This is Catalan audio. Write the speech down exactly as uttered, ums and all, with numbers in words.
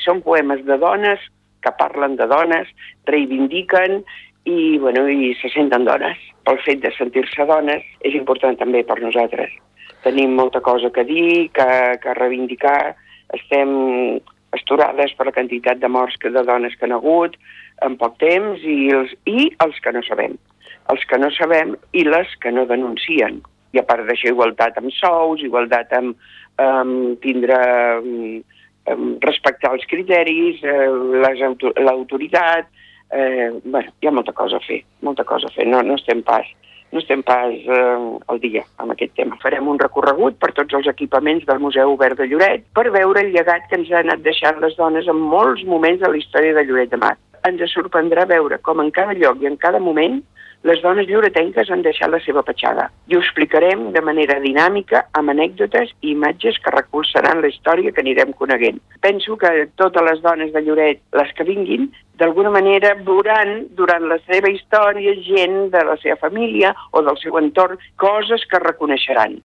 són poemes de dones que parlen de dones, reivindiquen i, bueno, i se senten dones. Pel fet de sentir-se dones és important també per nosaltres. Tenim molta cosa que dir, que, que reivindicar. Estem astorades per la quantitat de morts que de dones que han hagut en poc temps i els, i els que no sabem. Els que no sabem i les que no denuncien. I a part d'això, igualtat amb sous, igualtat amb, amb tindre... Amb, respectar els criteris, eh, l'autoritat, eh, bueno, hi ha molta cosa a fer, molta cosa a fer, no, no estem pas, no estem pas eh, al dia amb aquest tema. Farem un recorregut per tots els equipaments del Museu Obert de Lloret per veure el llegat que ens han anat deixant les dones en molts moments de la història de Lloret de Mar. Ens sorprendrà veure com en cada lloc i en cada moment les dones lloretenques han deixat la seva petjada. I ho explicarem de manera dinàmica, amb anècdotes i imatges que recolzaran la història que anirem coneguent. Penso que totes les dones de Lloret, les que vinguin, d'alguna manera veuran durant la seva història gent de la seva família o del seu entorn, coses que reconeixeran.